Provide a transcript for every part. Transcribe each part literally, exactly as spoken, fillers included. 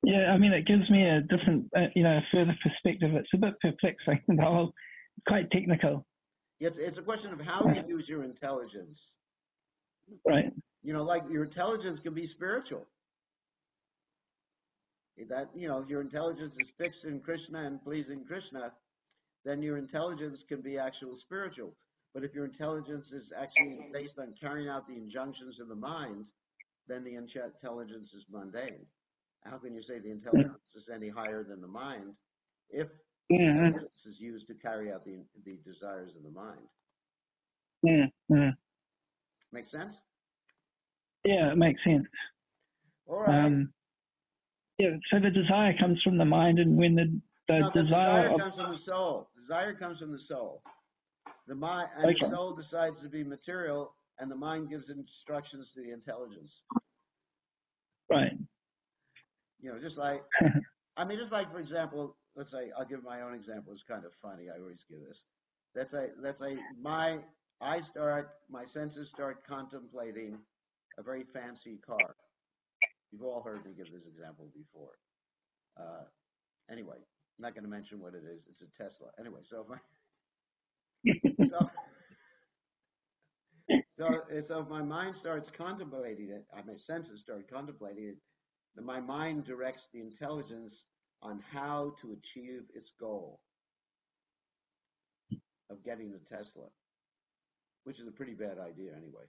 Yeah, I mean, it gives me a different, uh, you know, further perspective. It's a bit perplexing, the whole, quite technical. It's, it's a question of how you use your intelligence. Right. You know, like your intelligence can be spiritual. That, you know, your intelligence is fixed in Krishna and pleasing Krishna, then your intelligence can be actual spiritual. But if your intelligence is actually based on carrying out the injunctions of the mind, then the intelligence is mundane. How can you say the intelligence is any higher than the mind if Mm-hmm. intelligence is used to carry out the, the desires of the mind? Mm-hmm. Make sense? Yeah, it makes sense. All right. Um, yeah, so the desire comes from the mind, and when the, the no, the desire, desire of, comes from the soul. Desire comes from the soul. The mind and okay. the soul decides to be material, and the mind gives instructions to the intelligence. Right. You know, just like, I mean, just like, for example, let's say, I'll give my own example. It's kind of funny. I always give this. Let's say, let's say my, I start, my senses start contemplating a very fancy car. You've all heard me give this example before. Uh, anyway, I'm not going to mention what it is. It's a Tesla. Anyway, so my, so, so, so if my mind starts contemplating it, my senses start contemplating it, then my mind directs the intelligence on how to achieve its goal of getting a Tesla, which is a pretty bad idea anyway.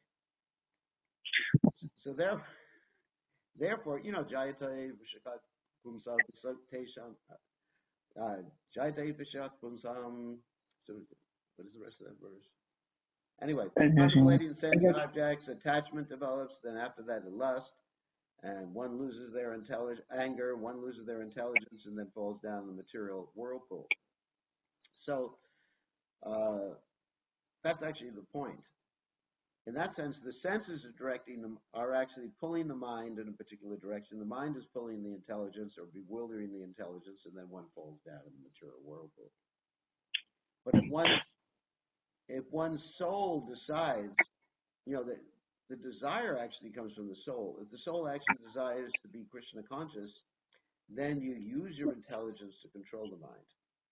So there, therefore, you know, Jayate Vishakat Pumsam Tesham Jayate Vishakat Pumsam. So what is the rest of that verse? Anyway, contemplating sense objects, attachment develops, then after that lust, and one loses their intelligence, anger, one loses their intelligence, and then falls down the material whirlpool. So uh, that's actually the point. In that sense, the senses are directing them, are actually pulling the mind in a particular direction. The mind is pulling the intelligence or bewildering the intelligence, and then one falls down in the material whirlpool. But if one's if one's soul decides, you know, that the desire actually comes from the soul. If the soul actually desires to be Krishna conscious, then you use your intelligence to control the mind.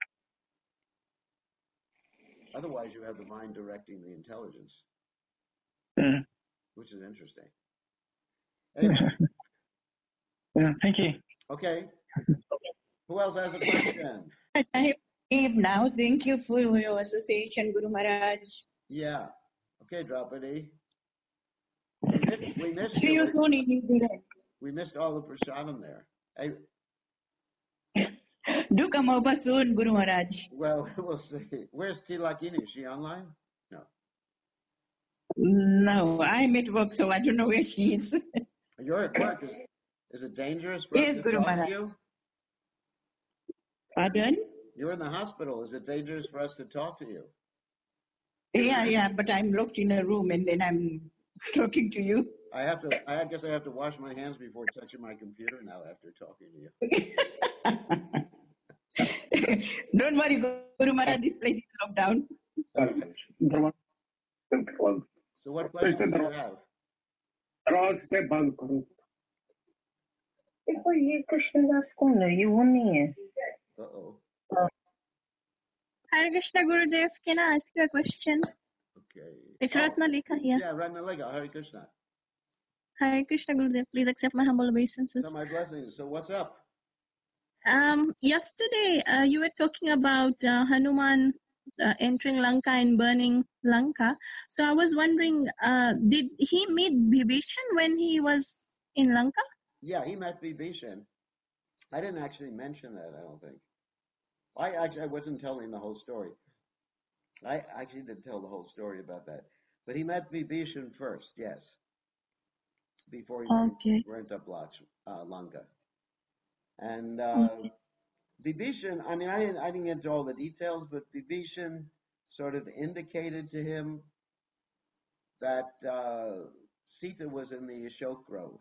Otherwise, you have the mind directing the intelligence, mm. which is interesting. Anyway. Yeah, thank you. Okay. Who else has a question? Now, thank you for your association, Guru Maharaj. Yeah. Okay, Draupadi. We missed, we missed See you soon in New Zealand. We missed all the prasadam there. Hey, do come over soon, Guru Maharaj. Well, we'll see. Where's Tilakini? Is she online? No. No, I'm at work, so I don't know where she is. You're at work. Is, is it dangerous for yes, us to Guru talk Maharaj. to you? Pardon? You're in the hospital. Is it dangerous for us to talk to you? Yeah, yeah, but I'm locked in a room and then I'm talking to you. I have to, I guess I have to wash my hands before touching my computer now after talking to you. Don't worry, Guru Maharaj, this place is locked down. Okay. So what question do you have? Uh-oh. Hare Krishna Gurudev, can I ask you a question? Okay. It's oh. Ratnalika here. Yeah, Ratnalika. Hare Krishna. Hare Krishna Gurudev, please accept my humble obeisances. So my blessings. So what's up? Um, yesterday uh, you were talking about uh, Hanuman uh, entering Lanka and burning Lanka. So I was wondering, uh, did he meet Vibhishan when he was in Lanka? Yeah, he met Vibhishan. I didn't actually mention that, I don't think. I actually I wasn't telling the whole story. I actually didn't tell the whole story about that. But he met Vibhishan first, yes. Before he okay. went up uh, Lanka. And uh, okay. Vibhishan, I mean, I didn't, I didn't get into all the details, but Vibhishan sort of indicated to him that uh, Sita was in the Ashok Grove.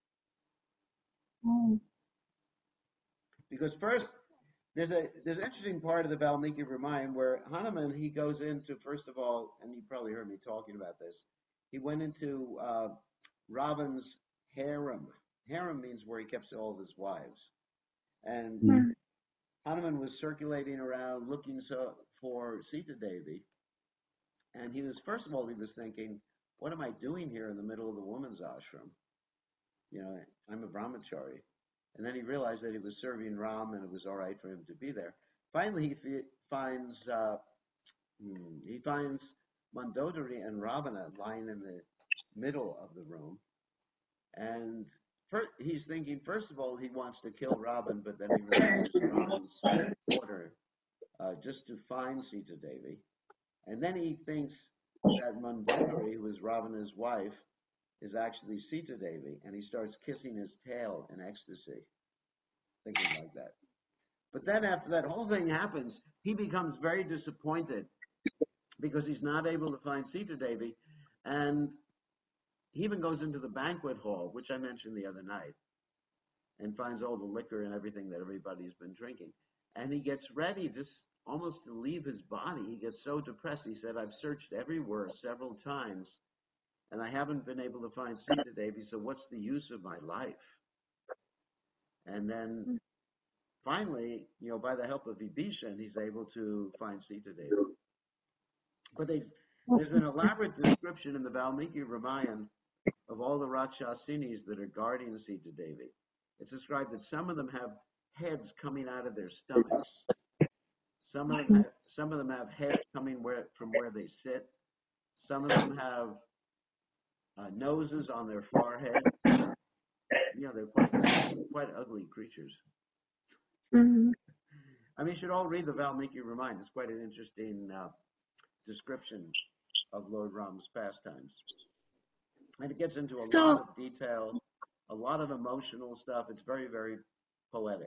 Oh. Because first, there's a there's an interesting part of the Valmiki Ramayana where Hanuman, he goes into, first of all, and you probably heard me talking about this, he went into uh, Ravan's harem. Harem means where he kept all of his wives. And Hmm. Hanuman was circulating around looking so, for Sita Devi. And he was, first of all, he was thinking, what am I doing here in the middle of the woman's ashram? You know, I'm a brahmachari. And then he realized that he was serving Ram and it was all right for him to be there. Finally, he fi- finds, uh, hmm, he finds Mandodari and Ravana lying in the middle of the room. And first, he's thinking, first of all, he wants to kill Ravan, but then he realizes Ravan's order uh, just to find Sita Devi. And then he thinks that Mandodari, who is Ravana's wife, is actually Sita Devi, and he starts kissing his tail in ecstasy, thinking like that. But then after that whole thing happens, he becomes very disappointed because he's not able to find Sita Devi, and he even goes into the banquet hall, which I mentioned the other night, and finds all the liquor and everything that everybody's been drinking. And he gets ready just almost to leave his body. He gets so depressed. He said, I've searched everywhere several times, and I haven't been able to find Sita Devi, so what's the use of my life? And then finally, you know, by the help of Vibhishan, he's able to find Sita Devi. But they, there's an elaborate description in the Valmiki Ramayana of all the Rakshasinis that are guarding Sita Devi. It's described that some of them have heads coming out of their stomachs. Some of them have, some of them have heads coming where, from where they sit. Some of them have uh, noses on their forehead. You know, they're quite, quite ugly creatures. Hmm. I mean, you should all read the Valmiki Ramayana. It's quite an interesting uh, description of Lord Ram's pastimes. And it gets into a So, lot of detail, a lot of emotional stuff. It's very, very poetic.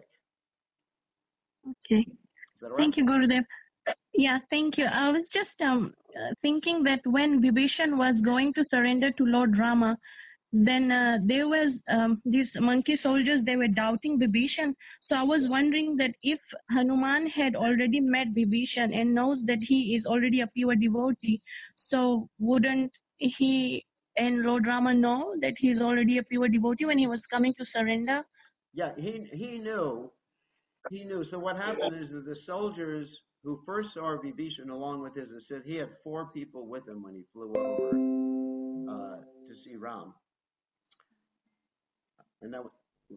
okay. Is that all right? Thank you, Gurudev. Yeah, thank you. I was just um, uh, thinking that when Vibhishan was going to surrender to Lord Rama, then uh, there was um, these monkey soldiers, they were doubting Vibhishan. So I was wondering that if Hanuman had already met Vibhishan and knows that he is already a pure devotee, so wouldn't he and Lord Rama know that he is already a pure devotee when he was coming to surrender? Yeah, he he knew. He knew. So what happened is that the soldiers who first saw Vibhishan along with his assistant, he had four people with him when he flew over uh, to see Ram. And that was,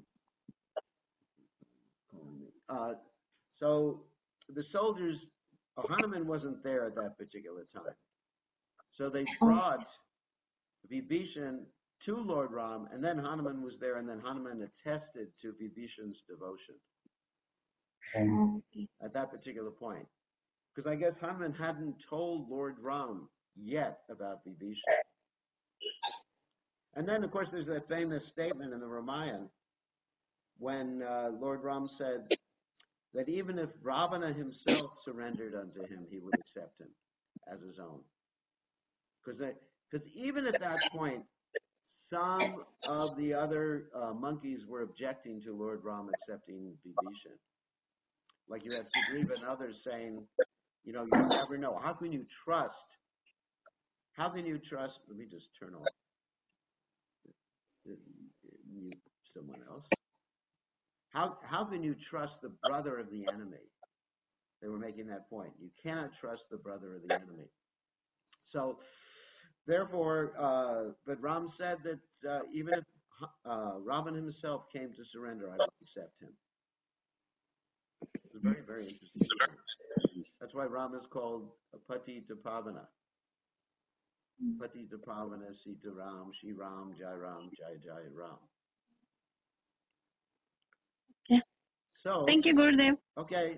uh, so the soldiers, uh, Hanuman wasn't there at that particular time. So they brought Vibhishan to Lord Ram, and then Hanuman was there, and then Hanuman attested to Vibhishan's devotion at that particular point. Because I guess Hanuman hadn't told Lord Ram yet about Vibhishan. And then, of course, there's that famous statement in the Ramayana when uh, Lord Ram said that even if Ravana himself surrendered unto him, he would accept him as his own. Because even at that point, some of the other uh, monkeys were objecting to Lord Ram accepting Vibhishan. Like you had Sugriva and others saying, you know, you never know. How can you trust? How can you trust? Let me just turn off. Mute someone else. How how can you trust the brother of the enemy? They were making that point. You cannot trust the brother of the enemy. So, therefore, uh, but Ram said that uh, even if uh, Ravan himself came to surrender, I would accept him. It's a very, very interesting point. That's why Ram is called Patita Pavana. Patita Pavana, Sita Ram, Shri Ram, Jai Ram, Jai Jai Ram. Okay. So, Thank you, Gurudev. okay.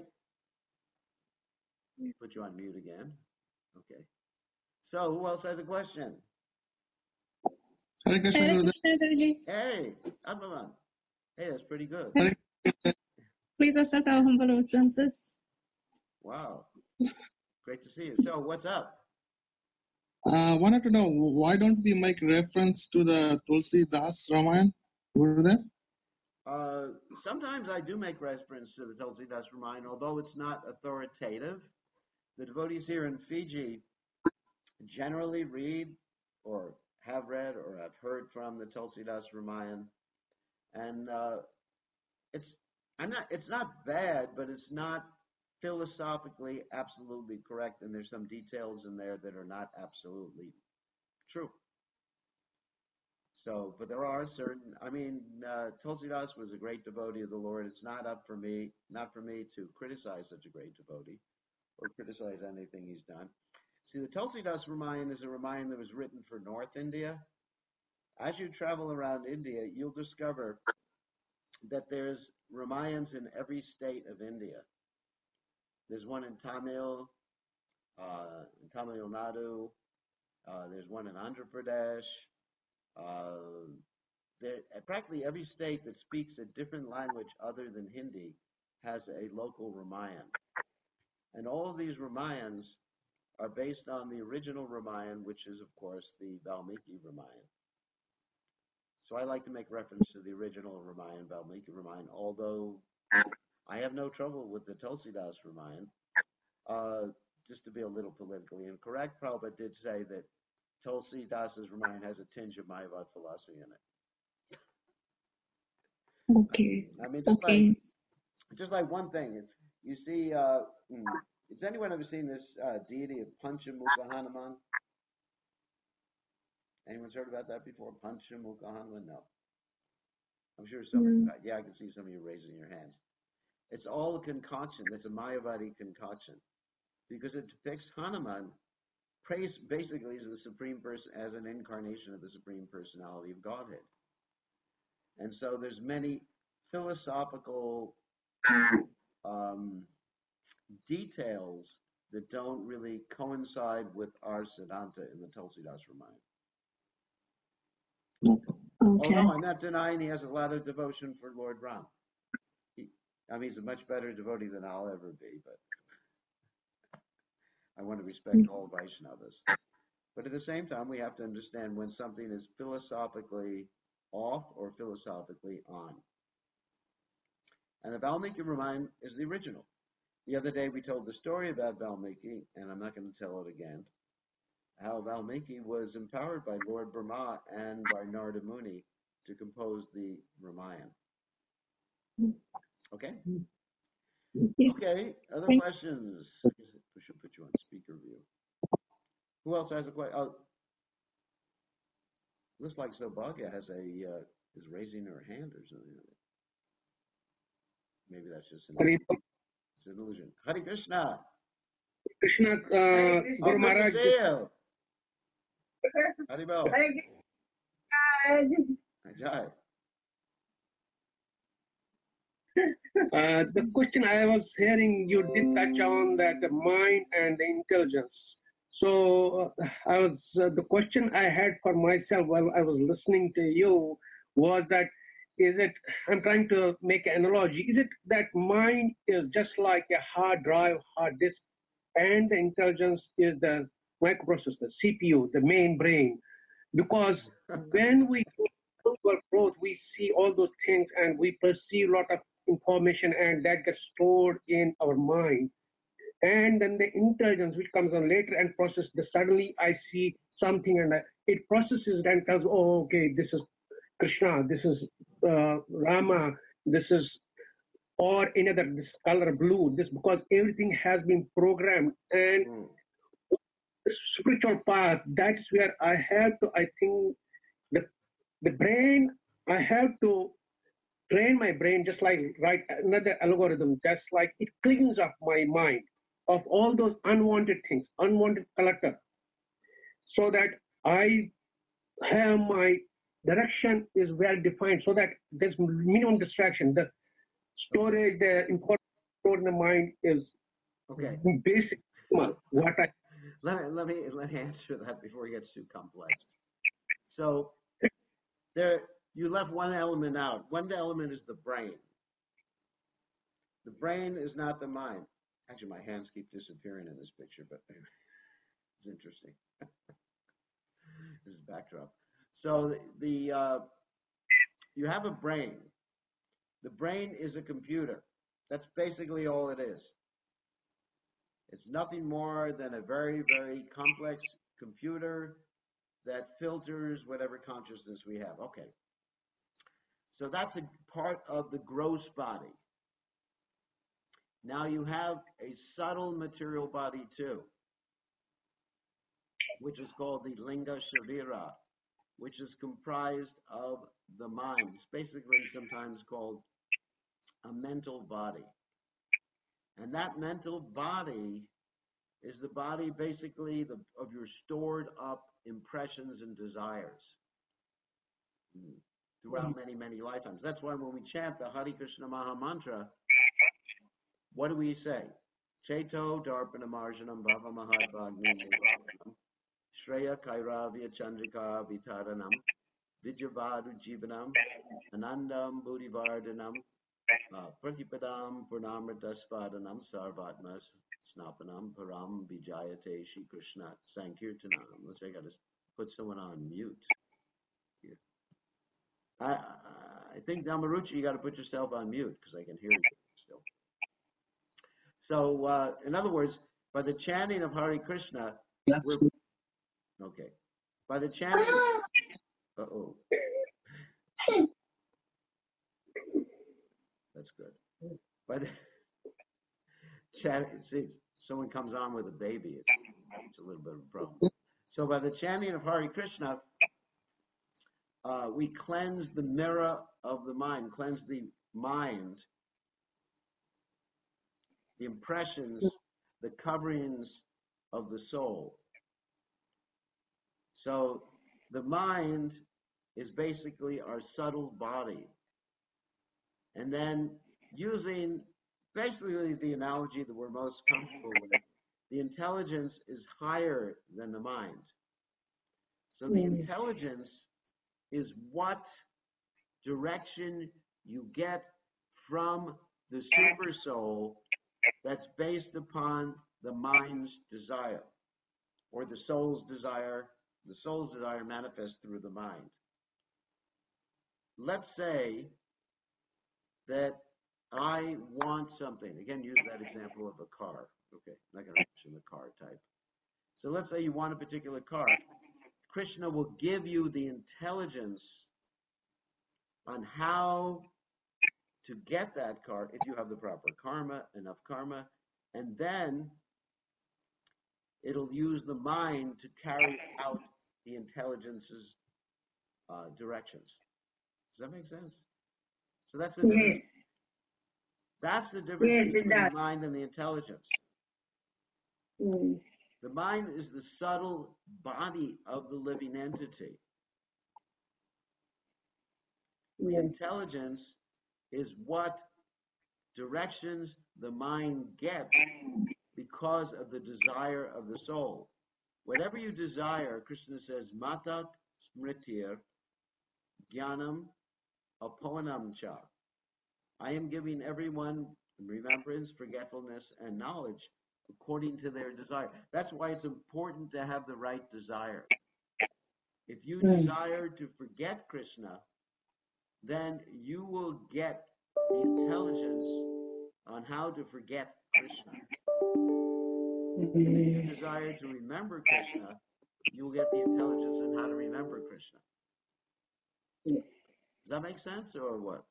Put you on mute again. Okay. So, who else has a question? Hare Krishna, Hare Gurudev. Krishna, Guruji. Hey, Abhavan. Hey, that's pretty good. Hare Please accept our humble obeisances. Wow. Great to see you. So, what's up? Uh, wanted to know why don't we make reference to the Tulsi Das Ramayana, Gurudev? Uh, sometimes I do make reference to the Tulsidas Ramayana, although it's not authoritative. The devotees here in Fiji generally read or have read or have heard from the Tulsidas Ramayana. And uh, it's, I'm not. It's not bad, but it's not philosophically absolutely correct, and there's some details in there that are not absolutely true. So, but there are certain. I mean, uh, Tulsidas was a great devotee of the Lord. It's not up for me, not for me to criticize such a great devotee or criticize anything he's done. See, the Tulsidas Ramayan is a Ramayan that was written for North India. As you travel around India, you'll discover that there's Ramayans in every state of India. There's one in Tamil, uh, in Tamil Nadu. Uh, there's one in Andhra Pradesh. Uh, there, practically every state that speaks a different language other than Hindi has a local Ramayan. And all of these Ramayans are based on the original Ramayan, which is, of course, the Valmiki Ramayan. So I like to make reference to the original Ramayan, Valmiki Ramayan, although I have no trouble with the Tulsidas Ramayan. Uh, just to be a little politically incorrect, Prabhupada did say that Tulsidas' Ramayan has a tinge of Mayavad philosophy in it. Okay. I mean, just, Okay. like, just like one thing, you see, uh, has anyone ever seen this uh, deity of Panchamukha Hanuman? Anyone's heard about that before? Panchamukha Hanuman? No. I'm sure some Mm. of you, yeah, I can see some of you raising your hands. It's all a concoction. It's a Mayavadi concoction because it depicts Hanuman praise basically as the supreme person, as an incarnation of the supreme personality of Godhead. And so there's many philosophical um, details that don't really coincide with our Siddhanta in the Tulsidas Ramayan. Okay. Although I'm not denying he has a lot of devotion for Lord Ram. He, I mean, he's a much better devotee than I'll ever be, but I want to respect all Vaishnavas. But at the same time, we have to understand when something is philosophically off or philosophically on. And the Valmiki Ramayan is the original. The other day we told the story about Valmiki, and I'm not going to tell it again, how Valmiki was empowered by Lord Brahma and by Narada Muni to compose the Ramayan. Okay? Yes. Okay, other Thank- questions? We should put you on speaker view. Who else has a question? Oh, looks like Sobhagya has a, uh, is raising her hand or something. Maybe that's just an, Hari it's an illusion. Hare Krishna. Krishna, uh, Oh, Guru good to Maharaj, see you. Haribol. Jai. uh, the question I was hearing, you did touch on that the mind and the intelligence. So uh, I was uh, the question I had for myself while I was listening to you was that is it? I'm trying to make an analogy. Is it that mind is just like a hard drive, hard disk, and the intelligence is the microprocessor, C P U, the main brain? Because when we go to our growth, we see all those things and we perceive a lot of information, and that gets stored in our mind. And then the intelligence, which comes on later and process, the suddenly I see something and I, it processes and tells, oh, okay, this is Krishna, this is uh, Rama, this is, or another, this color blue, this, because everything has been programmed. And Mm. the spiritual path, that's where I have to, I think, the, the brain, I have to train my brain just like write another algorithm, just like it cleans up my mind of all those unwanted things, unwanted clutter, so that I have my direction is well defined, so that there's minimum distraction. The storage, the important stored in the mind is Okay. basic. What I Let me, let me let me answer that before it gets too complex. So there, you left one element out. One element is the brain. The brain is not the mind. Actually, my hands keep disappearing in this picture, but it's interesting. This is backdrop. So the, the uh, you have a brain. The brain is a computer. That's basically all it is. It's nothing more than a very, very complex computer that filters whatever consciousness we have. Okay. So that's a part of the gross body. Now you have a subtle material body too, which is called the Linga Sharira, which is comprised of the mind. It's basically sometimes called a mental body. And that mental body is the body basically the, of your stored up impressions and desires throughout many, many lifetimes. That's why when we chant the Hare Krishna Maha Mantra, what do we say? Cheto Darpana Marjanam Bhava Mahadvagni Nivaranam Shreya Kairavya Chandrika Vitaranam Vidyavadu Jivanam Anandam Buddhivardhanam uh, Pratipadam Purnamritaspadanam Sarvatma Snapanam Param Vijayate Shri Krishna Sankirtanam. Let's say I got to put someone on mute here. I, I think Damaruchi, you got to put yourself on mute because I can hear you still. So, uh, in other words, by the chanting of Hare Krishna, we're, okay. By the chanting, uh oh, that's good. By the chanting, see, someone comes on with a baby, it's, it's a little bit of a problem. So, by the chanting of Hare Krishna, uh, we cleanse the mirror of the mind, cleanse the mind, the impressions, the coverings of the soul. So the mind is basically our subtle body. And then using basically the analogy that we're most comfortable with, the intelligence is higher than the mind. So the intelligence is what direction you get from the super soul that's based upon the mind's desire, or the soul's desire. The soul's desire manifests through the mind. Let's say that I want something. Again, use that example of a car. Okay, I'm not going to mention the car type. So let's say you want a particular car. Krishna will give you the intelligence on how to get that car if you have the proper karma, enough karma, and then it'll use the mind to carry out the intelligence's uh, directions. Does that make sense? So that's the difference. Yes. That's the difference Yes, it between the does. mind and the intelligence. Mm. The mind is the subtle body of the living entity. The Yes. intelligence is what directions the mind gets because of the desire of the soul. Whatever you desire, Krishna says, Matat Smritir Jnanam Apoanam Cha. I am giving everyone remembrance, forgetfulness, and knowledge according to their desire. That's why it's important to have the right desire. If you Mm. desire to forget Krishna, then you will get the intelligence on how to forget Krishna. If you desire to remember Krishna, you will get the intelligence on how to remember Krishna. Yes. Does that make sense or what?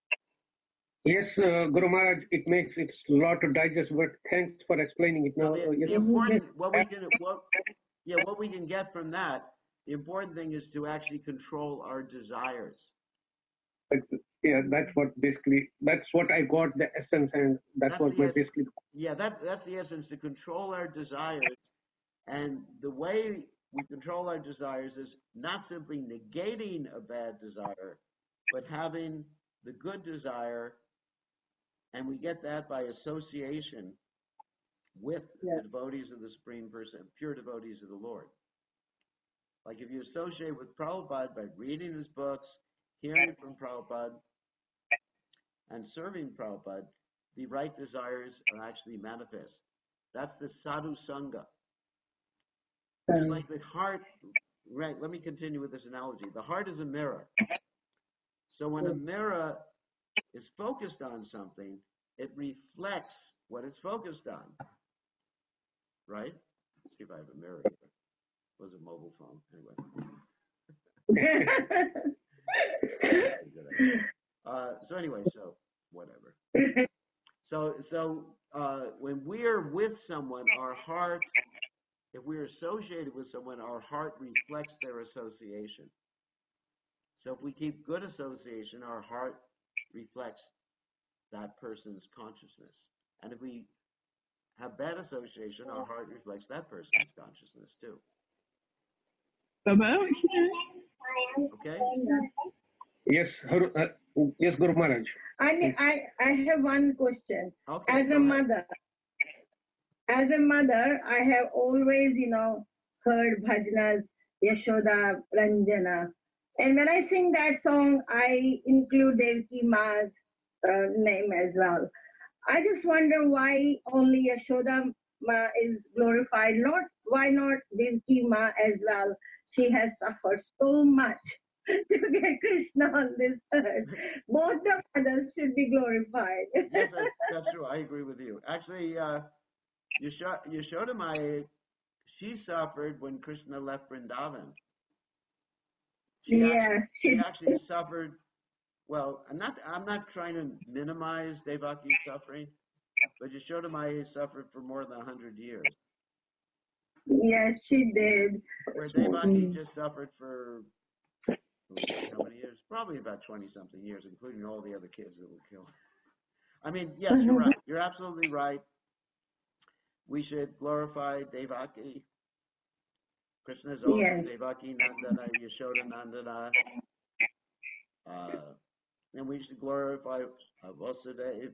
Yes, uh, Guru Maharaj, it makes it's a lot to digest, but thanks for explaining it now. Well, Uh, the, yes. the important, what we can, what, yeah, what we can get from that, the important thing is to actually control our desires. That's- yeah, that's what basically, that's what I got the essence, and that's, That's what the my es- basically. Yeah, that that's the essence, to control our desires. And the way we control our desires is not simply negating a bad desire, but having the good desire, and we get that by association with Yeah. the devotees of the Supreme Person, pure devotees of the Lord. Like if you associate with Prabhupada by reading his books, hearing from Prabhupada, and serving Prabhupada, the right desires are actually manifest. That's the sadhu sangha. It's Um, like the heart, right? Let me continue with this analogy. The heart is a mirror. So when a mirror is focused on something, it reflects what it's focused on, right? Let's see if I have a mirror here. It was a mobile phone, anyway. Good idea. Uh, so anyway, so whatever. So so uh, when we're with someone, our heart, if we're associated with someone, our heart reflects their association. So if we keep good association, our heart reflects that person's consciousness. And if we have bad association, our heart reflects that person's consciousness too. Okay? Yes, Haru- uh, yes, Guru Maharaj. I, I, I have one question. Okay, As go a ahead. mother, as a mother, I have always, you know, heard bhajanas, Yashoda, Ranjana. And when I sing that song, I include Devaki Ma's uh, name as well. I just wonder why only Yashoda Ma is glorified, not why not Devaki Ma as well? She has suffered so much to get Krishna on this earth. Both the mothers should be glorified. Yes, that's, that's true. I agree with you. Actually, uh, Yashoda, Yashoda Maya, she suffered when Krishna left Vrindavan. She Yes, actually, she she- actually suffered. Well, I'm not. I'm not trying to minimize Devaki's suffering, but Yashoda Maya suffered for more than a hundred years, Yes, she did. where Devaki just suffered for how many years? Probably about twenty something years, including all the other kids that were killed. I mean, yes, you're right. You're absolutely right. We should glorify Devaki. Krishna's also Yes. Devaki Nandana, Yashoda Nandana. Uh, and we should glorify uh, Vasudeva.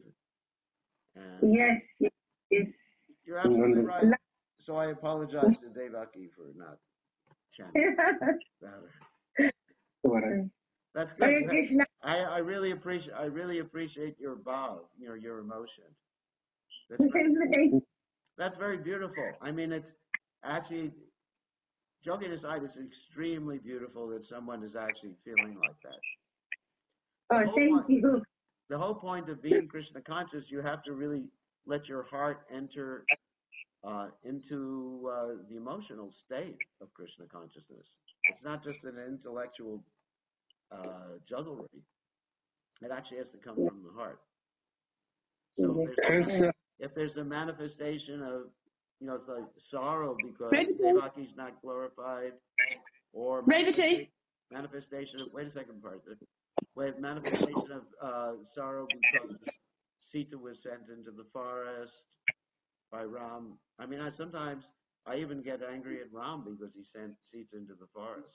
And Yes, yes. you're absolutely right. So I apologize to Devaki for not chanting better. Maharaj. That's Hare good. Krishna. I, I really appreciate I really appreciate your bow, your your emotion. That's very, that's very beautiful. I mean, it's actually, joking aside, it's extremely beautiful that someone is actually feeling like that. The Oh, whole thank point- you. The whole point of being Krishna conscious, you have to really let your heart enter uh, into uh, the emotional state of Krishna consciousness. It's not just an intellectual uh, jugglery. It actually has to come from the heart. So if there's, And, uh, if there's a manifestation of, you know, it's like sorrow because Revati. Devaki's not glorified, or Revati. manifesta- manifestation of, wait a second, Partha. With manifestation of uh, sorrow because Sita was sent into the forest by Ram. I mean, I sometimes, I even get angry at Ram because he sent Sita into the forest.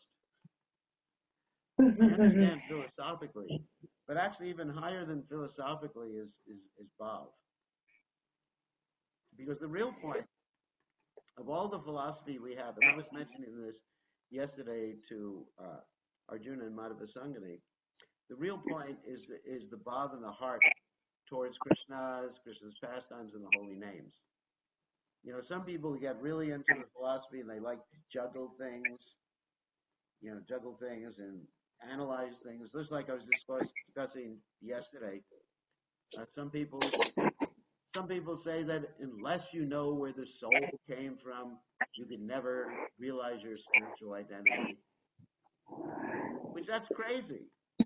I understand philosophically, but actually even higher than philosophically is, is, is Bhav. Because the real point of all the philosophy we have, and I was mentioning this yesterday to uh, Arjuna and Madhava Sangani, the real point is the, is the Bhav in the heart towards Krishna's, Krishna's pastimes, and the holy names. You know, some people get really into the philosophy and they like to juggle things, you know, juggle things and analyze things. Just like I was discuss, discussing yesterday, uh, some people, some people say that unless you know where the soul came from, you can never realize your spiritual identity. Which that's crazy.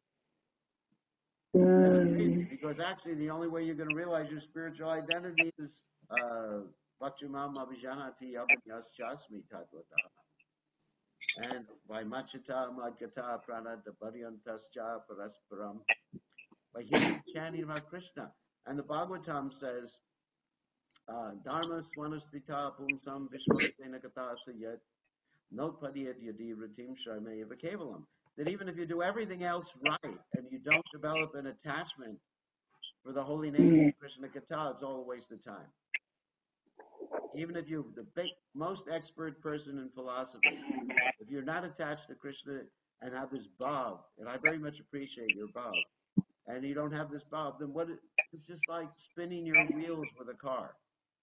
That's crazy, because actually the only way you're going to realize your spiritual identity is Bhaktimam Abhijanati Abhinyasasmi Tatvata. And by Machita Madgata Pranada Bharyantascha Parasparam, by hearing chanting about Krishna. And the Bhagavatam says, Dharma Swanastita Pumsam Vishwasena Katasa Yet Notpadiyat Yadi Ratim Sharmayava Kevalam. That even if you do everything else right and you don't develop an attachment for the holy name of Krishna Katha, it's all a waste of time. Even if you're the big, most expert person in philosophy, if you're not attached to Krishna and have this bhav, and I very much appreciate your bhav, and you don't have this bhav, then what? It's just like spinning your wheels with a car.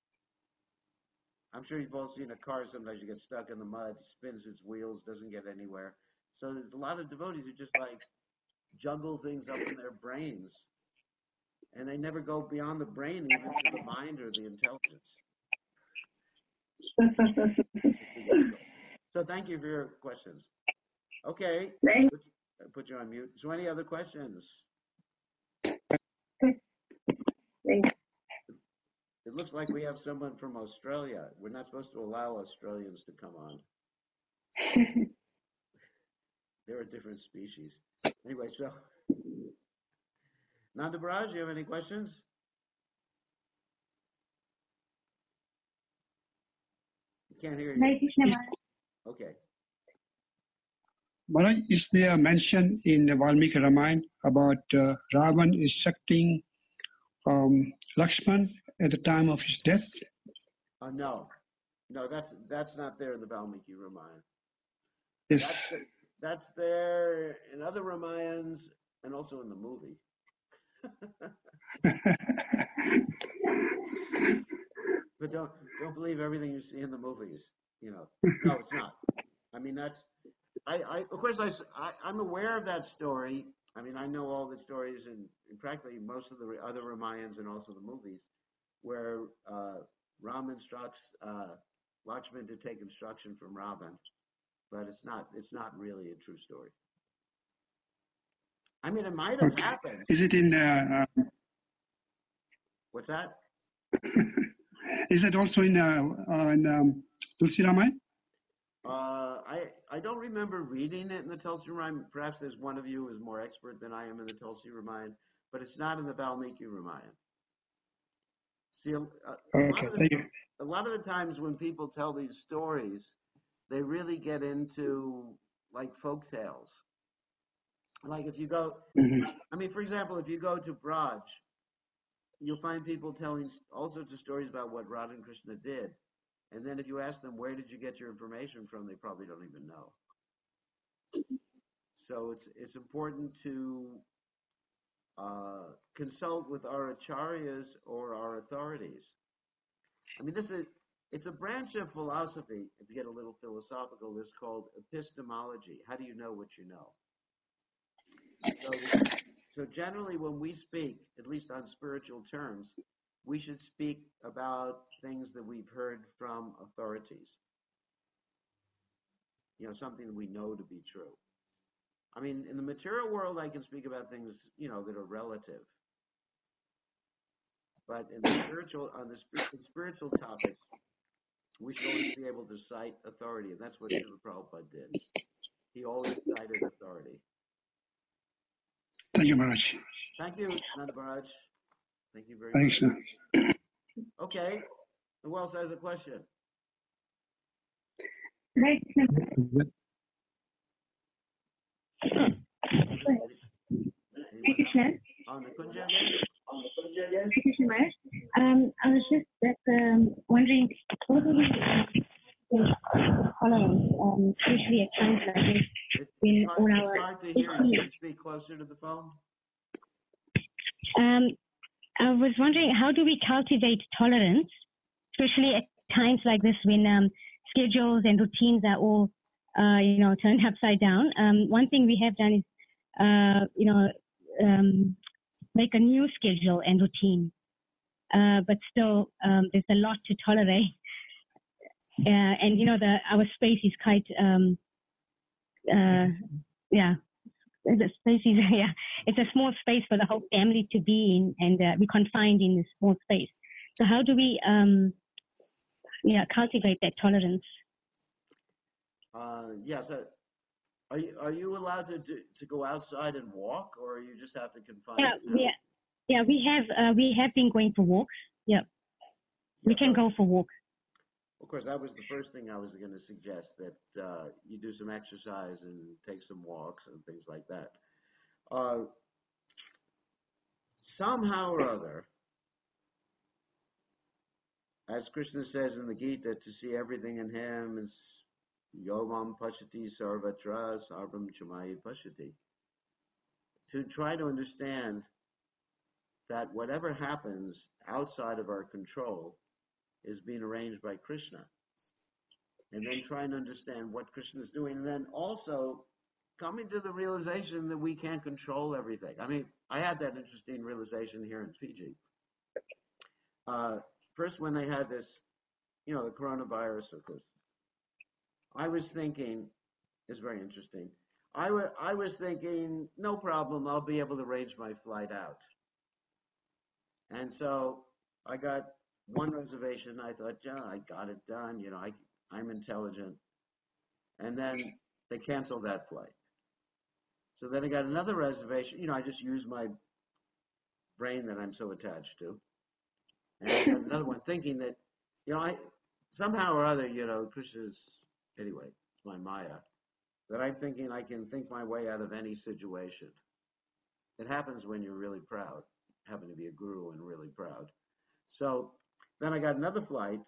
I'm sure you've all seen a car. Sometimes you get stuck in the mud, spins its wheels, doesn't get anywhere. So there's a lot of devotees who just like juggle things up in their brains, and they never go beyond the brain, even to the mind or the intelligence. So thank you for your questions. Okay, Thank put, put you on mute. So any other questions? Thank like we have someone from Australia. We're not supposed to allow Australians to come on. They're a different species. Anyway, so Nanda Baraj, you have any questions? Can't hear you. Okay. Maharaj, is there a mention in the Valmiki Ramayana about uh, Ravan instructing um, Lakshman at the time of his death? Uh, no, no, that's that's not there in the Valmiki Ramayana. Yes. That's, that's there in other Ramayans and also in the movie. But don't don't believe everything you see in the movies. You know, no, it's not. I mean, that's I, I of course I, I I'm aware of that story. I mean, I know all the stories and, and practically most of the other Ramayans and also the movies where uh, Ram instructs uh, Lakshman to take instruction from Ravan, but it's not it's not really a true story. I mean, it might have Okay. happened. Is it in uh, uh, What's that? is it also in uh, uh, in um, Tulsi Ramayana? Uh, I I don't remember reading it in the Tulsi Ramayana. Perhaps there's one of you who is more expert than I am in the Tulsi Ramayana, but it's not in the Valmiki Ramayana. See, a, a, a, lot Okay, of the, thank you. a lot of the times when people tell these stories, they really get into like folk tales. Like if you go, Mhm. I mean, for example, if you go to Braj, you'll find people telling all sorts of stories about what Radha and Krishna did. And then if you ask them, where did you get your information from, they probably don't even know. So it's it's important to uh, consult with our acharyas or our authorities. I mean, this is, it's a branch of philosophy, if you get a little philosophical, it's called epistemology. How do you know what you know? So, so generally when we speak, at least on spiritual terms, we should speak about things that we've heard from authorities. You know, something that we know to be true. I mean, in the material world, I can speak about things, you know, that are relative. But in the spiritual, on the sp- spiritual topics, we should always be able to cite authority, and that's what Srila Prabhupada did. He always cited authority. Thank you, Maharaj. Thank you, Nanda Maharaj. Thank you very Thanks. much. Sir. Okay, who else has a question? Right. Hare Krishna. On the Kunja again? Hare Krishna Maharaj. Um, I was just uh, um, wondering, what do we uh, tolerance, um, especially at times like this, It's in hard, all it's our hard to hear. Can you speak closer to the phone? Um, I was wondering, how do we cultivate tolerance, especially at times like this when um, schedules and routines are all, uh, you know, turned upside down? Um, one thing we have done is, uh, you know, um, make a new schedule and routine, uh, but still um, there's a lot to tolerate. Uh, and you know, the our space is quite, um, uh, yeah. The space is, yeah, it's a small space for the whole family to be in, and uh, we're confined in this small space. So how do we, um, yeah, cultivate that tolerance? Uh, yes. Uh, are you are you allowed to do, to go outside and walk, or you just have to confine? Yeah, yourself? yeah, yeah. We have uh, we have been going for walks. Yeah, we Yeah, can so- go for walks. Of course, that was the first thing I was going to suggest, that uh, you do some exercise and take some walks and things like that. Uh, somehow or other, as Krishna says in the Gita, to see everything in him is yovam pashati sarvatra sarvam chamaya pashati. To try to understand that whatever happens outside of our control is being arranged by Krishna. And then trying to understand what Krishna is doing, and then also coming to the realization that we can't control everything. I mean, I had that interesting realization here in Fiji. Uh, first, when they had this, you know, the coronavirus, of course, I was thinking, it's very interesting. I, w- I was thinking, no problem, I'll be able to arrange my flight out. And so I got one reservation, I thought, yeah, I got it done. You know, I, I'm intelligent. And then they canceled that flight. So then I got another reservation. You know, I just used my brain that I'm so attached to. And I got another one thinking that, you know, I somehow or other, you know, Krishna's, anyway, it's my Maya, that I'm thinking I can think my way out of any situation. It happens when you're really proud, happen to be a guru and really proud. So then I got another flight,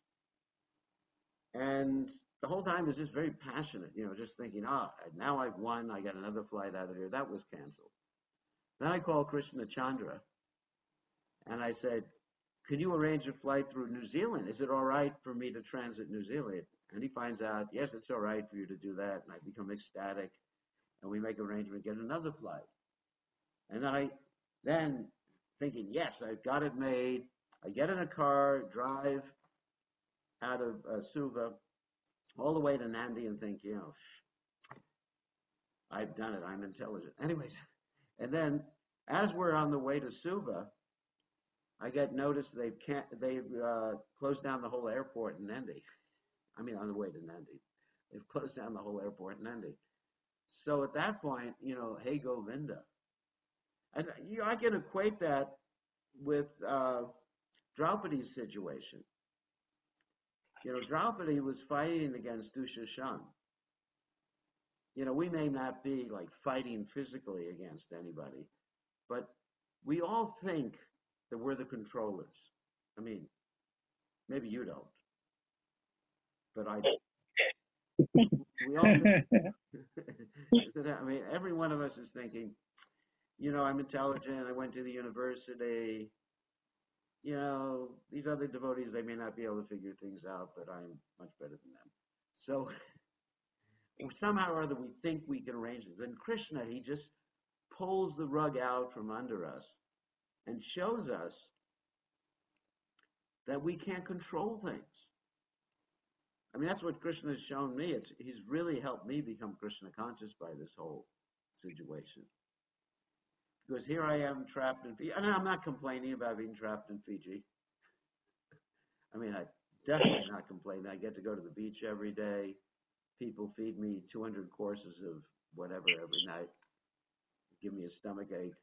and the whole time was just very passionate, you know, just thinking, ah, now I've won, I got another flight out of here. That was canceled. Then I called Krishna Chandra, and I said, could you arrange a flight through New Zealand? Is it all right for me to transit New Zealand? And he finds out, yes, it's all right for you to do that. And I become ecstatic, and we make arrangement, get another flight. And I then thinking, yes, I've got it made. I get in a car, drive out of uh, Suva all the way to Nandi and think, you know, I've done it. I'm intelligent. Anyways, and then as we're on the way to Suva, I get notice they've can't, they've uh, closed down the whole airport in Nandi. I mean, on the way to Nandi. They've closed down the whole airport in Nandi. So at that point, you know, hey Govinda. And you know, I can equate that with uh, Draupadi's situation. You know, Draupadi was fighting against Dushashan. You know, we may not be like fighting physically against anybody, but we all think that we're the controllers. I mean, maybe you don't, but I do. We all I mean, every one of us is thinking, you know, I'm intelligent, I went to the university, you know, these other devotees, they may not be able to figure things out, but I'm much better than them. So somehow or other we think we can arrange it. Then Krishna, he just pulls the rug out from under us and shows us that we can't control things. I mean, that's what Krishna has shown me. It's, he's really helped me become Krishna conscious by this whole situation. Because here I am trapped in Fiji. And I'm not complaining about being trapped in Fiji. I mean, I definitely not complaining. I get to go to the beach every day. People feed me two hundred courses of whatever every night. Give me a stomach ache.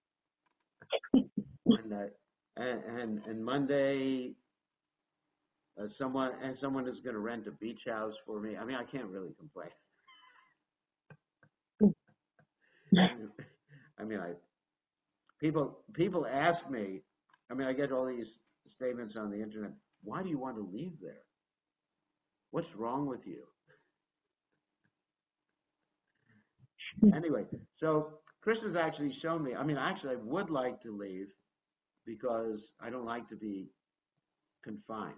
and, uh, and, and, and Monday, uh, someone and someone is going to rent a beach house for me. I mean, I can't really complain. I mean, I people people ask me. I mean, I get all these statements on the internet. Why do you want to leave there? What's wrong with you? Anyway, so Krishna's actually shown me. I mean, actually, I would like to leave because I don't like to be confined.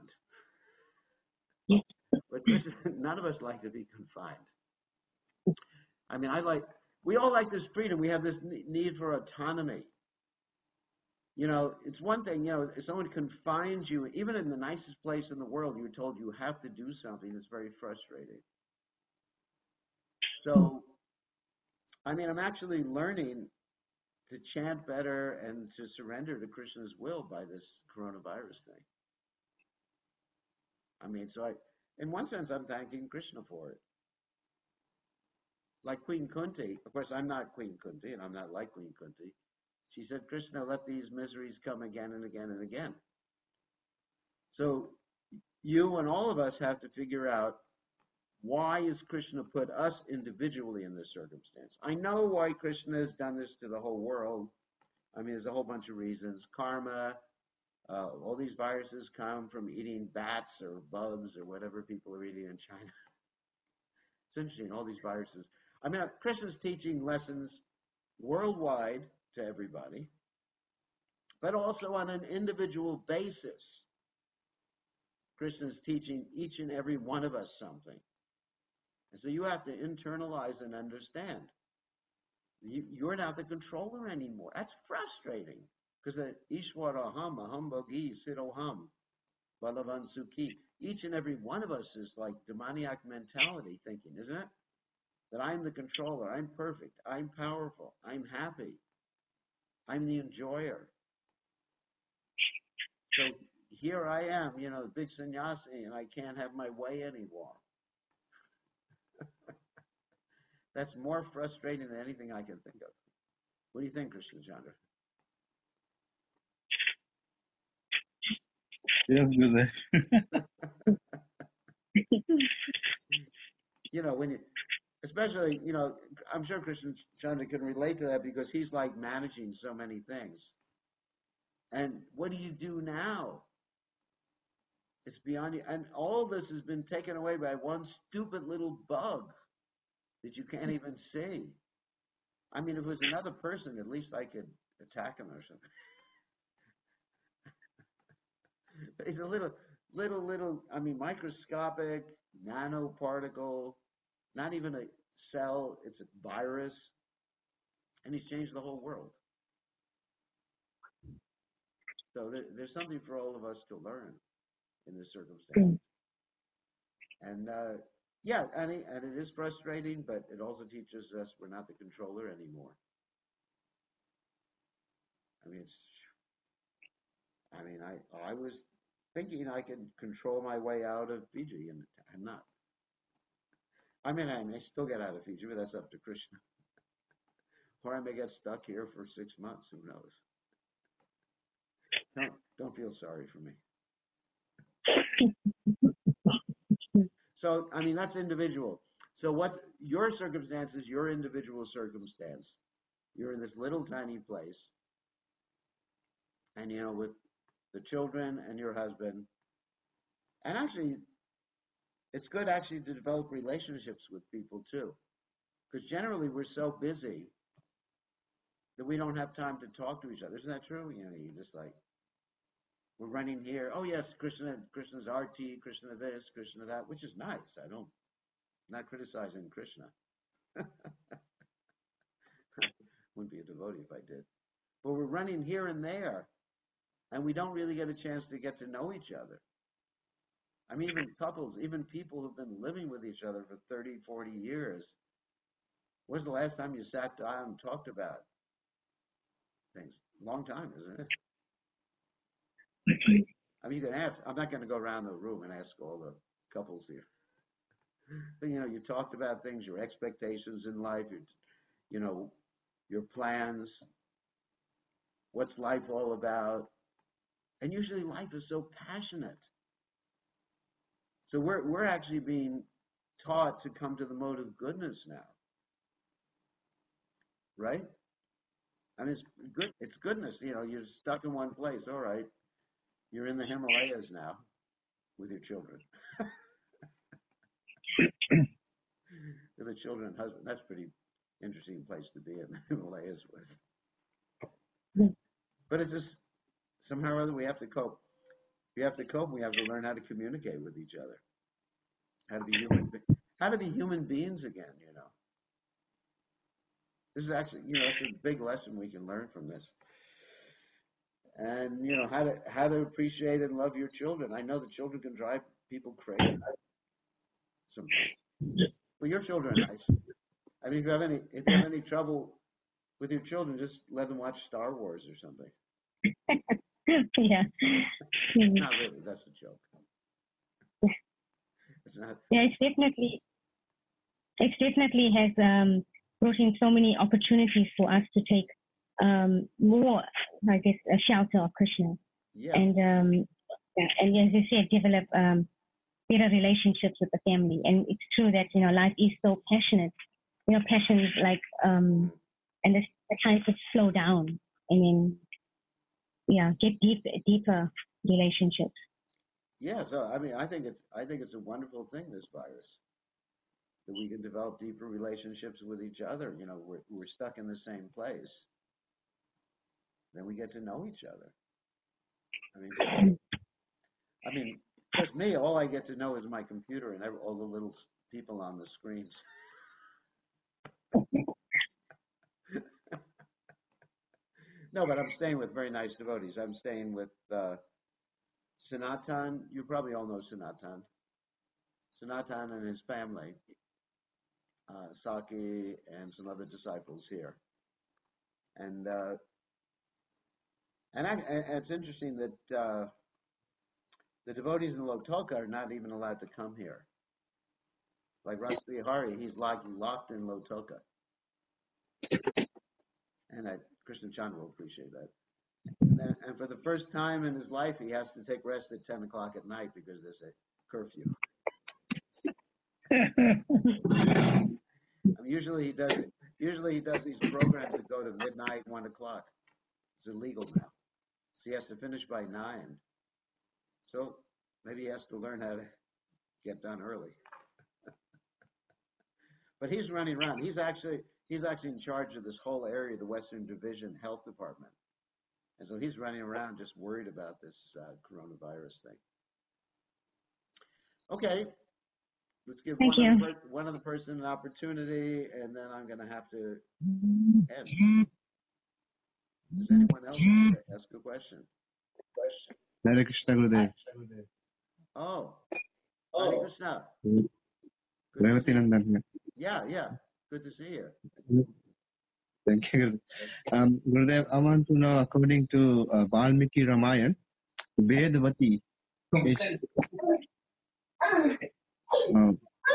But Krishna, none of us like to be confined. I mean, I like. We all like this freedom. We have this need for autonomy. You know, it's one thing, you know, if someone confines you, even in the nicest place in the world, you're told you have to do something. It's very frustrating. So, I mean, I'm actually learning to chant better and to surrender to Krishna's will by this coronavirus thing. I mean, so I, in one sense, I'm thanking Krishna for it. Like Queen Kunti, of course, I'm not Queen Kunti, and I'm not like Queen Kunti. She said, Krishna, let these miseries come again and again and again. So you and all of us have to figure out, why is Krishna put us individually in this circumstance? I know why Krishna has done this to the whole world. I mean, there's a whole bunch of reasons. Karma, uh, all these viruses come from eating bats or bugs or whatever people are eating in China. It's interesting, all these viruses. I mean, Krishna's teaching lessons worldwide to everybody, but also on an individual basis. Krishna's teaching each and every one of us something. And so you have to internalize and understand. You, you're not the controller anymore. That's frustrating. Because Ishwaraham, Aham Bhogi, Siddhoham, Balavan Sukhi. Each and every one of us is like demoniac mentality thinking, isn't it? That I'm the controller, I'm perfect, I'm powerful, I'm happy, I'm the enjoyer. So here I am, you know, big sannyasi, and I can't have my way anymore. That's more frustrating than anything I can think of. What do you think, Krishna Chandra? Yes, Gurudev. You know, when you, especially, you know, I'm sure Krishna Chandra can relate to that because he's like managing so many things. And what do you do now? It's beyond you. And all this has been taken away by one stupid little bug that you can't even see. I mean, if it was another person, at least I could attack him or something. He's a little, little, little, I mean, microscopic, nanoparticle, not even a cell, it's a virus. And he's changed the whole world. So there, there's something for all of us to learn in this circumstance. And uh, yeah, and, it, and it is frustrating, but it also teaches us we're not the controller anymore. I mean, it's, I mean, I I was thinking I could control my way out of Fiji, and I'm not. I mean, I may still get out of Fiji, but that's up to Krishna. Or I may get stuck here for six months. Who knows? Don't don't feel sorry for me. So, I mean, that's individual. So what your circumstance is your individual circumstance. You're in this little tiny place. And, you know, with the children and your husband. And actually, it's good actually to develop relationships with people too. Because generally we're so busy that we don't have time to talk to each other. Isn't that true? You know, you just like, we're running here. Oh yes, Krishna, Krishna's R T, Krishna this, Krishna that, which is nice. I don't, I'm not criticizing Krishna. Wouldn't be a devotee if I did. But we're running here and there, and we don't really get a chance to get to know each other. I mean, even couples, even people who've been living with each other for thirty, forty years. When's the last time you sat down and talked about things? Long time, isn't it? I mean, you can ask, I'm not going to go around the room and ask all the couples here. But, you know, you talked about things, your expectations in life, your, you know, your plans, what's life all about. And usually life is so passionate. So we're, we're actually being taught to come to the mode of goodness now. Right? I mean, it's good. It's goodness. You know, you're stuck in one place. All right. You're in the Himalayas now with your children. With the children and husband. That's a pretty interesting place to be in the Himalayas with. But it's just, somehow or other, we have to cope. We have to cope. We have to learn how to communicate with each other. How to be human, how to be human beings again, you know. This is actually, you know, it's a big lesson we can learn from this. And, you know, how to how to appreciate and love your children. I know the children can drive people crazy sometimes. Well, your children are nice. I mean, if you have any if you have any trouble with your children, just let them watch Star Wars or something. Yeah. Not really. That's a joke. It's not. Yeah, it's definitely, it definitely has um, brought in so many opportunities for us to take um, more, I guess, a shelter of Krishna. Yeah. And um, yeah, and as you said, develop um, better relationships with the family. And it's true that, you know, life is so passionate. You know, passion is like, um, and the, the time to slow down and then, yeah, get deep, deeper relationships. Yeah, so I mean, I think it's I think it's a wonderful thing, this virus, that we can develop deeper relationships with each other. You know, we're we're stuck in the same place. Then we get to know each other. I mean, I mean, just me, all I get to know is my computer and every, all the little people on the screens. No, but I'm staying with very nice devotees. I'm staying with uh, Sanatan. You probably all know Sanatan. Sanatan and his family, uh, Saki and some other disciples here. And uh, and, I, and it's interesting that uh, the devotees in Lotoka are not even allowed to come here. Like Ras Bihari, he's locked, locked in Lotoka. And I, Krishna Chandra will appreciate that. And, then, and for the first time in his life, he has to take rest at ten o'clock at night because there's a curfew. I mean, usually he does. Usually he does these programs that go to midnight, one o'clock. It's illegal now, so he has to finish by nine. So maybe he has to learn how to get done early. But he's running around. He's actually he's actually in charge of this whole area, the Western Division Health Department, and so he's running around just worried about this uh, coronavirus thing. Okay. Let's give Thank one, you. Other, one other person an opportunity, and then I'm going to have to end. Does anyone else want to ask a question? Question. Hare Krishna Gurudev. Oh. Hare Krishna. Revati Nandan. Yeah, yeah. Good to see you. Thank you. Um, Gurudev, I want to know, according to uh, Valmiki Ramayana, Vedavati is... Um,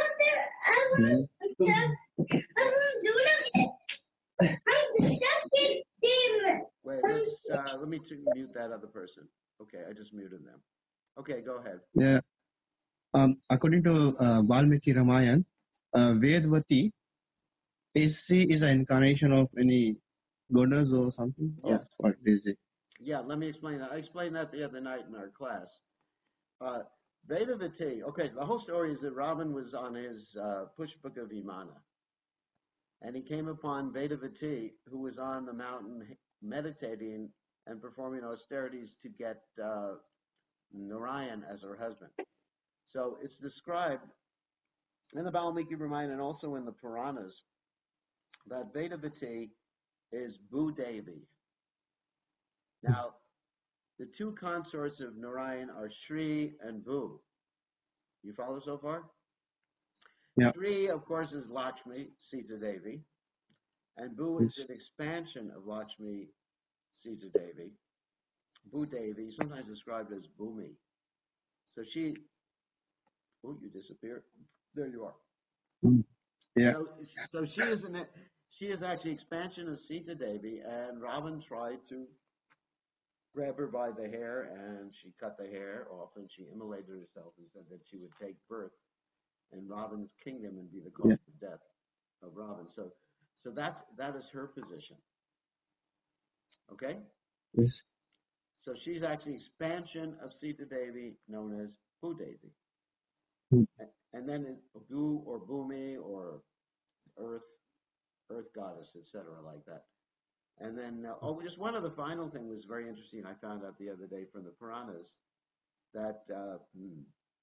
Wait, let's, uh, let me mute that other person. Okay, I just muted them. Okay, go ahead. Yeah. Um, according to uh, Valmiki Ramayana, uh, Vedavati is she is an incarnation of any goddess or something? Yeah. Or what is it? Yeah, let me explain that. I explained that the other night in our class. Uh, Vedavati, okay, so the whole story is that Ravan was on his uh, Pushpaka Vimana, and he came upon Vedavati, who was on the mountain meditating and performing austerities to get uh, Narayan as her husband. So it's described in the Valmiki Ramayana and also in the Puranas that Vedavati is Bhudevi. Now, the two consorts of Narayan are Shri and Bhu. You follow so far? Yeah. Shri, of course, is Lakshmi, Sita Devi, and Bhu is an expansion of Lakshmi, Sita Devi. Bhu Devi, sometimes described as Bhumi. So she, oh, you disappeared. There you are. Yeah. So, so she is an, she is actually expansion of Sita Devi, and Ravan tried to grab her by the hair, and she cut the hair off, and she immolated herself and said that she would take birth in Ravan's kingdom and be the cause Yeah. of death of Ravan. So, so that's that is her position. Okay. Yes. So she's actually expansion of Sita Devi, known as Bhudevi. Hmm. And then in Bhu or Bhumi or Earth, Earth Goddess, et cetera, like that. And then, uh, oh, just one other final thing was very interesting. I found out the other day from the Puranas that uh, hmm,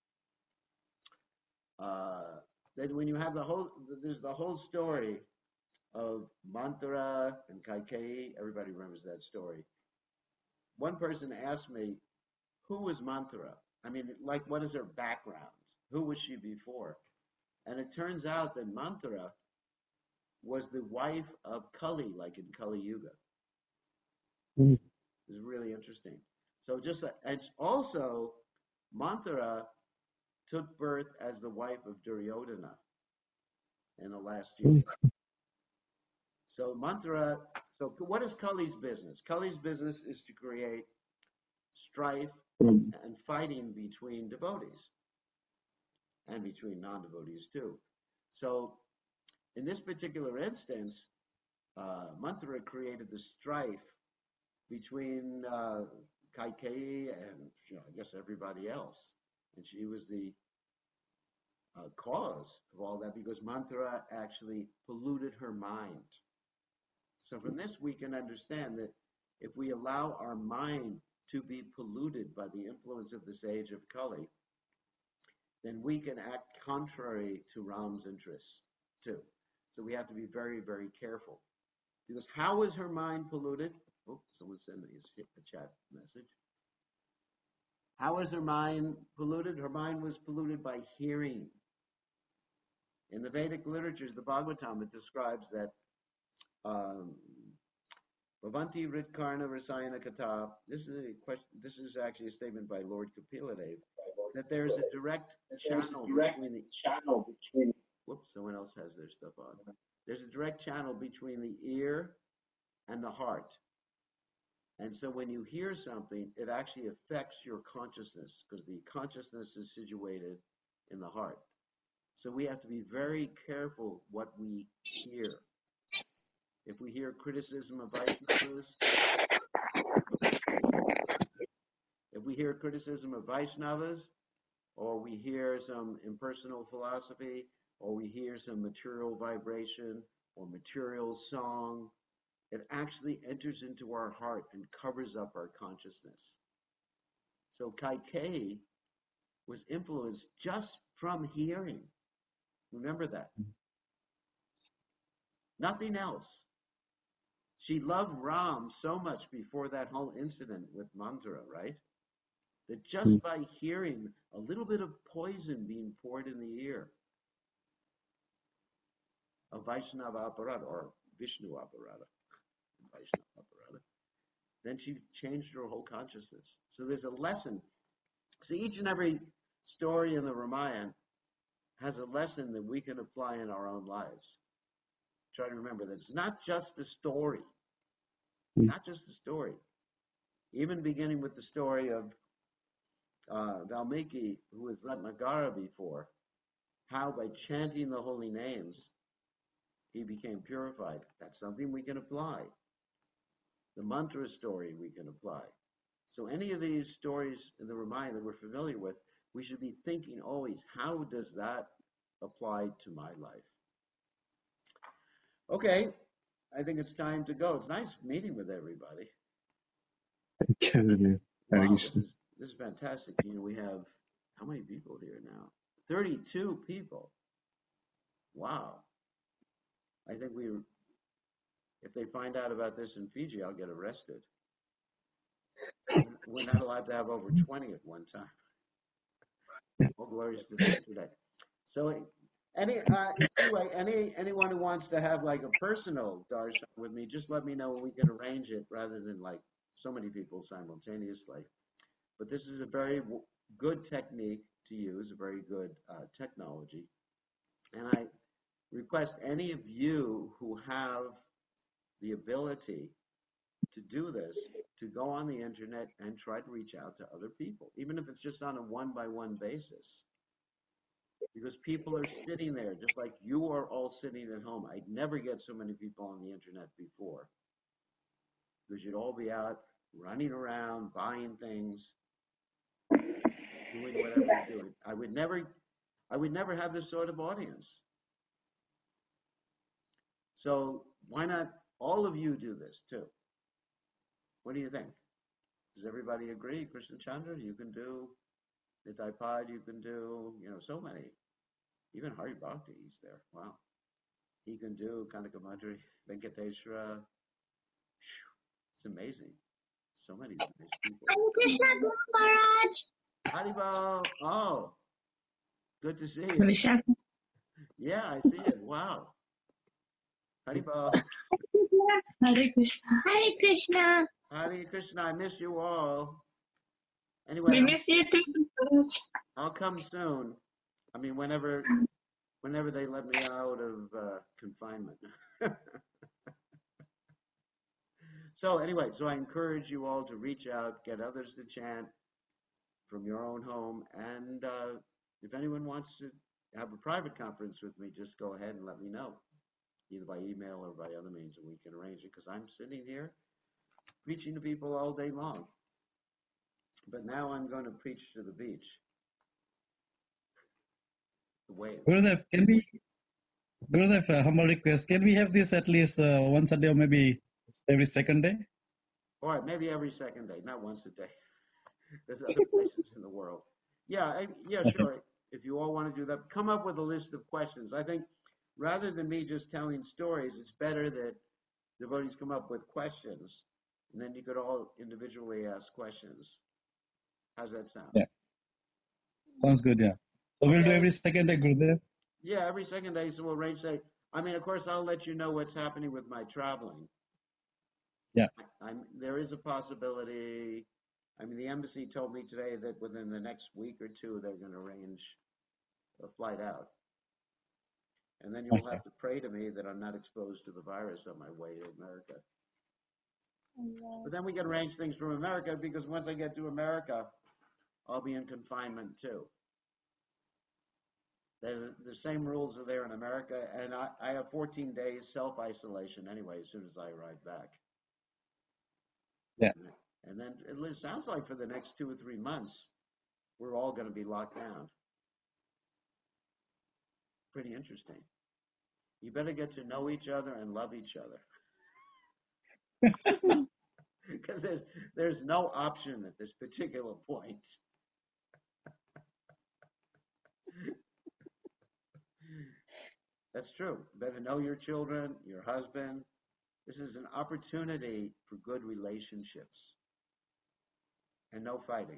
uh, that when you have the whole, there's the whole story of Manthara and Kaikeyi. Everybody remembers that story. One person asked me, who was Manthara? I mean, like, what is her background? Who was she before? And it turns out that Manthara was the wife of Kali, like in Kali Yuga. Mm. It's really interesting. So just, a, and also, Manthara took birth as the wife of Duryodhana in the last year. Mm. So Manthara, so what is Kali's business? Kali's business is to create strife Mm. and fighting between devotees and between non-devotees too. So in this particular instance, uh, Manthara created the strife between uh, Kaikeyi and, you know, I guess everybody else. And she was the uh, cause of all that because Manthara actually polluted her mind. So from this we can understand that if we allow our mind to be polluted by the influence of this age of Kali, then we can act contrary to Ram's interests too. So we have to be very, very careful. Because how is her mind polluted? Oh, someone sent me a chat message. How is her mind polluted? Her mind was polluted by hearing. In the Vedic literatures, the Bhagavatam, it describes that um, Bhavanti Ritkarna Rasayana Kata. This is a question. This is actually a statement by Lord Kapiladev that there is a direct channel between the channel between. Whoops! Someone else has their stuff on. There's a direct channel between the ear and the heart. And so when you hear something, it actually affects your consciousness because the consciousness is situated in the heart. So we have to be very careful what we hear. If we hear criticism of Vaishnavas, if we hear criticism of Vaishnavas, or we hear some impersonal philosophy, or we hear some material vibration or material song, it actually enters into our heart and covers up our consciousness. So Kaikeyi was influenced just from hearing. Remember that. Nothing else. She loved Ram so much before that whole incident with Manthara, right? That just by hearing a little bit of poison being poured in the ear of Vaishnava Aparada or Vishnu Aparada, Vaishnava Aparada, then she changed her whole consciousness. So there's a lesson. See, each and every story in the Ramayana has a lesson that we can apply in our own lives. Try to remember that it's not just the story, not just the story. Even beginning with the story of uh, Valmiki, who was Ratnagara before, how by chanting the holy names, he became purified. That's something we can apply. The mantra story we can apply. So any of these stories in the Ramayana that we're familiar with, we should be thinking always, how does that apply to my life? Okay, I think it's time to go. It's nice meeting with everybody. Wow, this is, this is fantastic. You know, we have, how many people here now? thirty-two people. Wow. I think we, if they find out about this in Fiji, I'll get arrested. We're not allowed to have over twenty at one time. All glories to today. So, any uh, anyway, any anyone who wants to have like a personal darshan with me, just let me know and we can arrange it rather than like so many people simultaneously. But this is a very w- good technique to use, a very good uh, technology, and I request any of you who have the ability to do this, to go on the internet and try to reach out to other people, even if it's just on a one-by-one basis. Because people are sitting there, just like you are all sitting at home. I'd never get so many people on the internet before. Because you'd all be out running around, buying things, doing whatever you're doing. I would never, I would never have this sort of audience. So why not all of you do this too? What do you think? Does everybody agree? Krishna Chandra, you can do Nitai Pad, you can do, you know, so many. Even Hari Bhakti, he's there. Wow. He can do Kanaka Madhuri, Venkateshwara. It's amazing. So many nice people. Hare Krishna, Guru Maharaj. Haribol. Oh, good to see you. Yeah, I see it. Wow. Haribol. Hare Krishna. Hare Krishna. Hare Krishna, I miss you all. Anyway, We miss you too. I'll come soon. I mean, whenever, whenever they let me out of uh, confinement. So anyway, so I encourage you all to reach out, get others to chant from your own home, and uh, if anyone wants to have a private conference with me, just go ahead and let me know, either by email or by other means, and we can arrange it, because I'm sitting here preaching to people all day long. But now I'm going to preach to the beach. The wave. Gurudev, can we, Gurudev, uh, humble request, can we have this at least uh, once a day or maybe every second day? All right, maybe every second day, not once a day. There's other places in the world. Yeah, I, yeah, sure. If you all want to do that, come up with a list of questions. I think rather than me just telling stories, it's better that devotees come up with questions, and then you could all individually ask questions. How's that sound? Yeah. Sounds good, yeah. So Okay. we'll do every second day, Gurudev. Yeah, every second day, so we'll arrange that. I mean, of course, I'll let you know what's happening with my traveling. Yeah. I'm, there is a possibility. I mean, the embassy told me today that within the next week or two, they're going to arrange a flight out. And then you'll Okay. have to pray to me that I'm not exposed to the virus on my way to America. But then we can arrange things from America, because once I get to America, I'll be in confinement too. The, the same rules are there in America, and I, I have fourteen days self-isolation anyway as soon as I arrive back. Yeah. And then it sounds like for the next two or three months, we're all going to be locked down. Pretty interesting. You better get to know each other and love each other. Because there's, there's no option at this particular point. That's true. Better know your children, your husband. This is an opportunity for good relationships. And no fighting.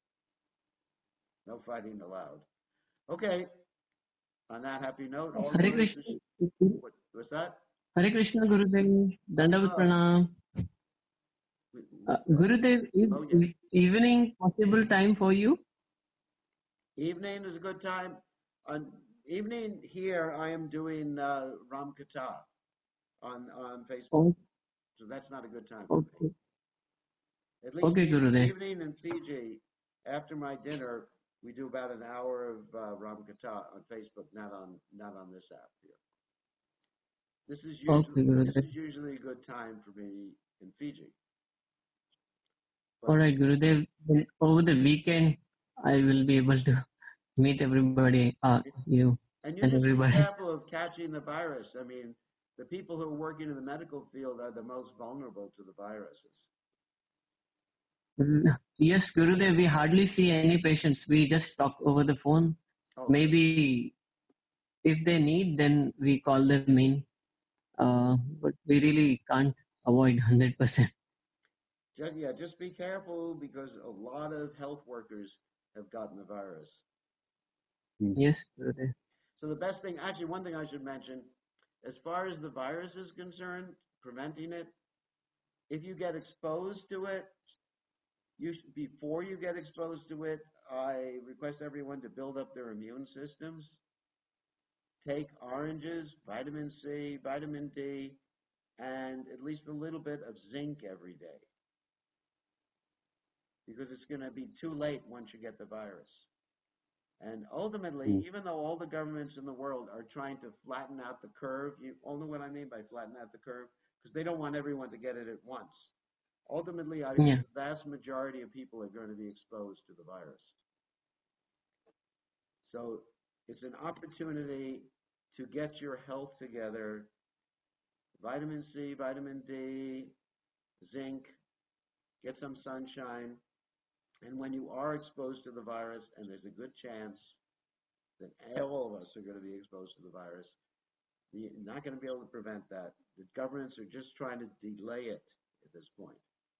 No fighting allowed. Okay. On that happy note, all Hare glories Krishna. to- what, what's that? Hare Krishna, Gurudev. Dandavat Oh. Pranam. Uh, Gurudev, is Oh, yeah. e- evening possible time for you? Evening is a good time. On evening here, I am doing uh, Ram Katha on, on Facebook. Oh, So that's not a good time for okay. me. At least Okay, e- Gurudev. evening in Fiji, after my dinner, we do about an hour of uh, Ram Katha on Facebook, not on not on this app here. This is Okay, usually this Gurudev. is usually a good time for me in Fiji. All right, Gurudev. Then over the weekend, I will be able to meet everybody, uh, you And you and just be everybody. careful of catching the virus. I mean, the people who are working in the medical field are the most vulnerable to the viruses. Mm, Yes, Gurudev, we hardly see any patients. We just talk over the phone. Oh, Maybe if they need, then we call them in. Uh, but we really can't avoid one hundred percent. just, yeah, just be careful, because a lot of health workers have gotten the virus. Yes, Gurudev. So the best thing, actually, one thing I should mention, as far as the virus is concerned, preventing it, if you get exposed to it, you should, before you get exposed to it, I request everyone to build up their immune systems. Take oranges, vitamin C, vitamin D, and at least a little bit of zinc every day. Because it's going to be too late once you get the virus. And ultimately, Mm. even though all the governments in the world are trying to flatten out the curve, you all know what I mean by flatten out the curve? Because they don't want everyone to get it at once. Ultimately, I think Yeah. the vast majority of people are going to be exposed to the virus. So it's an opportunity to get your health together. Vitamin C, vitamin D, zinc, get some sunshine. And when you are exposed to the virus, and there's a good chance that all of us are going to be exposed to the virus, you're not going to be able to prevent that. The governments are just trying to delay it at this point.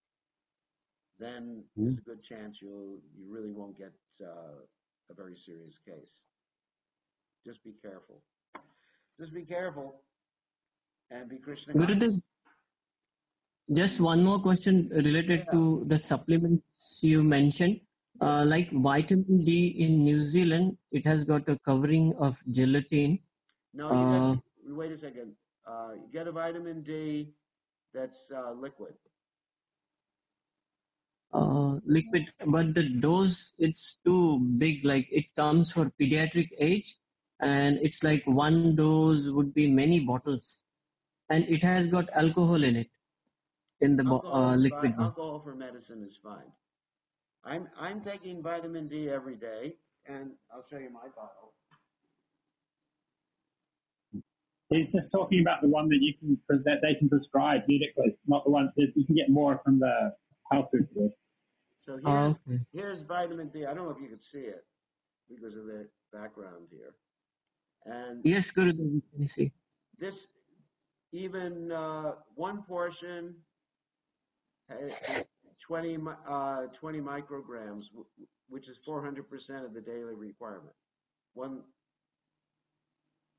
Then there's a good chance you'll you really won't get uh, a very serious case. Just be careful. Just be careful, and be Krishna conscious. Gurudev, just one more question related Yeah. to the supplements you mentioned. Uh, like vitamin D in New Zealand, it has got a covering of gelatin. No, you Uh, got. Wait a second. Uh, you get a vitamin D that's uh, liquid. uh, liquid, but the dose it's too big. Like it comes for pediatric age, and it's like one dose would be many bottles, and it has got alcohol in it in the bo- Alcohol, uh, is liquid fine. one. Alcohol for medicine is fine. I'm I'm taking vitamin D every day, and I'll show you my bottle. He's just talking about the one that you can that they can prescribe medically, not the one that you can get more from the health food store. So here's Oh, okay. here's vitamin D. I don't know if you can see it because of the background here. And Yes, Gurudev, you can see. this, even uh, one portion, uh, twenty mi- uh, twenty micrograms, w- which is four hundred percent of the daily requirement. One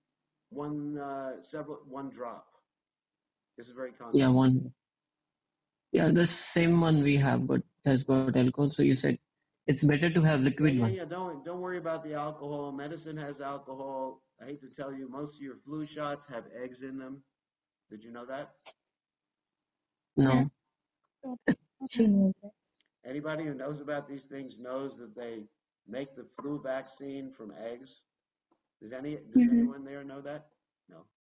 one uh, several one drop. This is very Yeah, concentrated. one. Yeah, the same one we have, but has got alcohol. So you said it's better to have liquid yeah, one. yeah, don't don't worry about the alcohol. Medicine has alcohol. I hate to tell you, most of your flu shots have eggs in them. Did you know that? No. Anybody who knows about these things knows that they make the flu vaccine from eggs. Does any does Mhm. anyone there know that? No.